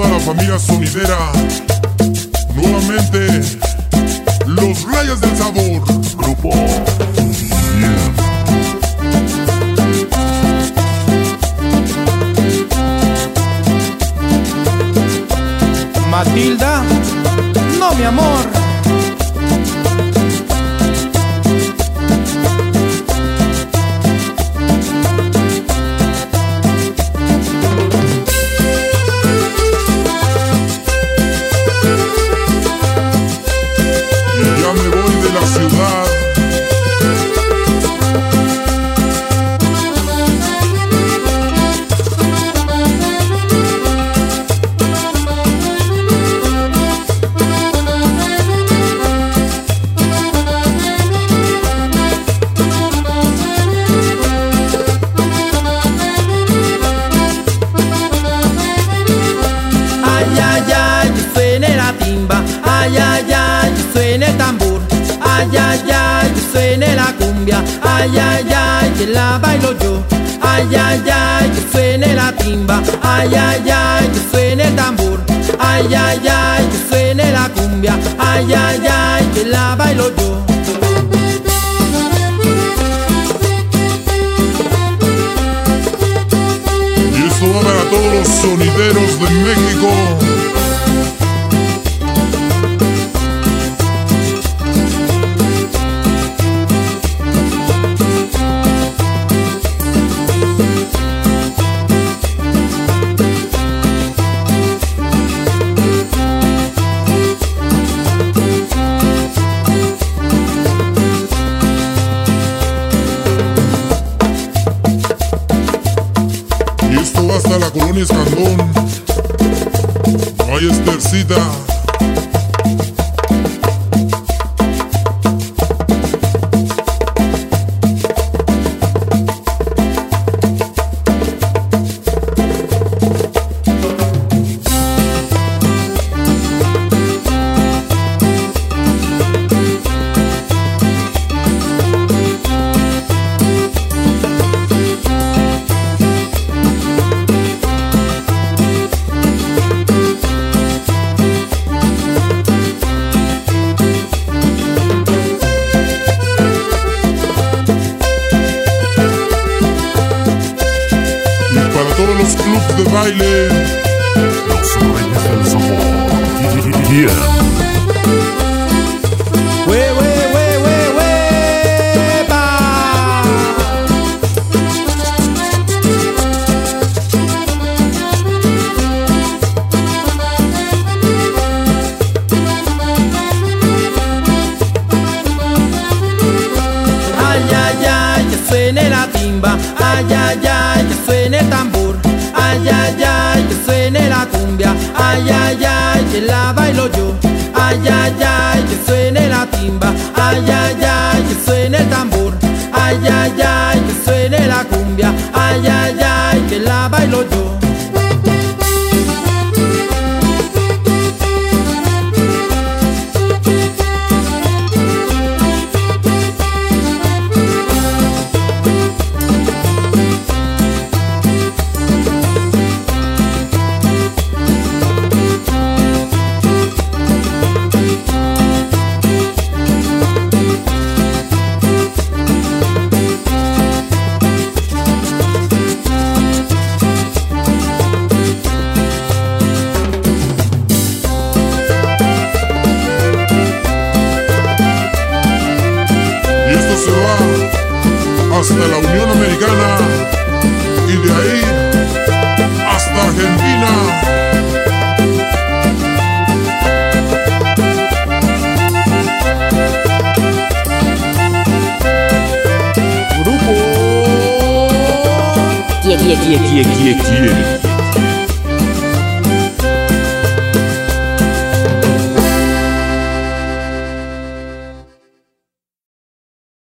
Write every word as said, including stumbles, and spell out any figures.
toda la familia sonidera. Nuevamente, los Reyes del Sabor. Grupo yeah. Matilda, no mi amor. Y ya me voy de la ciudad. Ay, ay, ay, que suene el tambor. Ay, ay, ay, que suene la cumbia. Ay, ay, ay, que la bailo yo. Ay, ay, ay, que suene la timba. Ay, ay, ay, que suene el tambor. Ay, ay, ay, que suene la cumbia. Ay, ay, ay, que la bailo yo. Y esto va para todos los sonideros de México. Hasta la colonia Escandón. Ay, Estercita. Todos los clubs de baile, los Reyes del Sabor. Yeah. We, we, we, we, we, pa. Ay, ay, ay, que suene la timba. Ay, ay, ay, que suene el tambor. Ay, ay, ay, que suene la cumbia. Ay, ay, ay, que la bailo yo. Ay, ay, ay, que suene la timba. Ay, ay, ay, que suene el tambor. Ay, ay, ay, que suene la cumbia. Ay, ay, ay, que la bailo yo. Se va hasta la Unión Americana y de ahí hasta Argentina. Grupo Quiere, quiere, quiere, quiere, quiere.